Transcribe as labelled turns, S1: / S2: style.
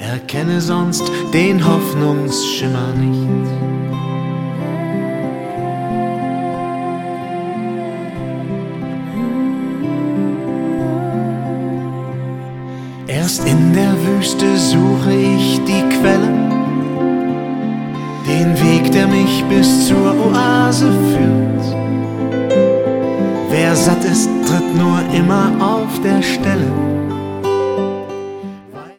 S1: erkenne sonst den Hoffnungsschimmer nicht. Erst in der Wüste suche ich die Quelle, den Weg, der mich bis zur Oase führt. Wer satt ist, tritt nur immer auf der Stelle.